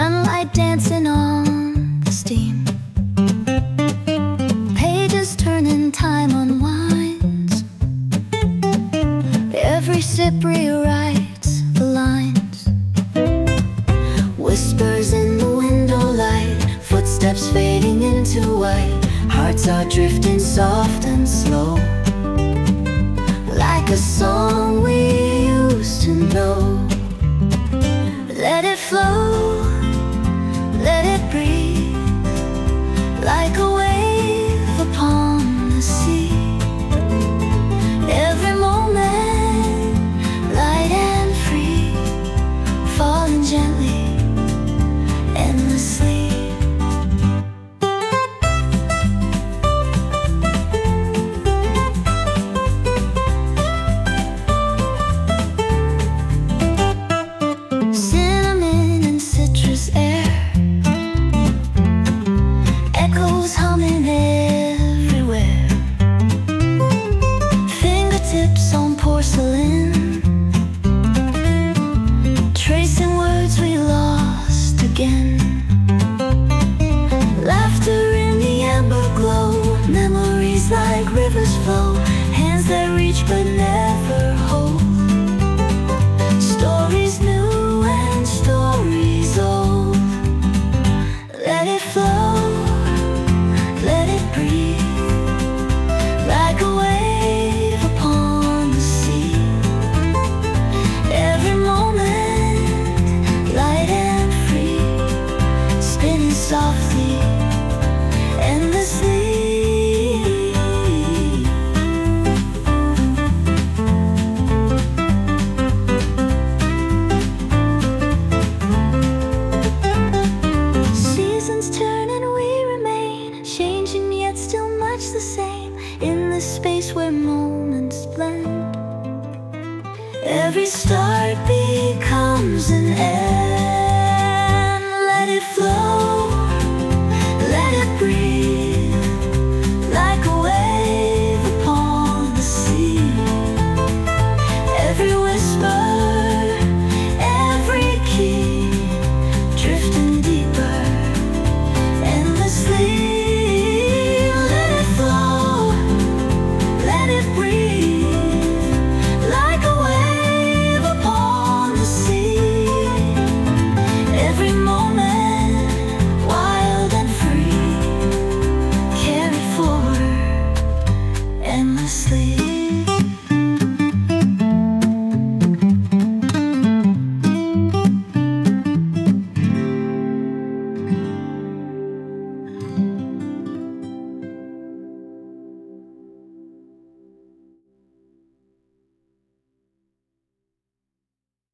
sunlight dancing on the steam. Pages turn and time unwinds. Every sip rewrites the lines. Whispers in the window light, footsteps fading into white. Hearts are drifting soft and slow, like a song we used to know. Let it flow, let it breathe, like a wave upon the sea. Every moment, light and free, falling gently, endlessly. Humming everywhere, fingertips on porcelain, tracing words we lost again. Laughter in the amber glow, memories like rivers flow, hands that reach but never hold. Stories new and stories old. Let it flow, let it breathe, like a wave upon the sea. Every moment, light and free, spinning softly, endlessly. Seasons turn and we remain, changing yet still much the same, in this space where moments blend. Every start becomes an end. Let it flow, let it breathe, like a wave upon the sea. Every whisper, every key, drifting deeper, endlessly. Let it flow, let it breathe, like a wave upon the sea. Every moment, wild and free, carried forward, endlessly.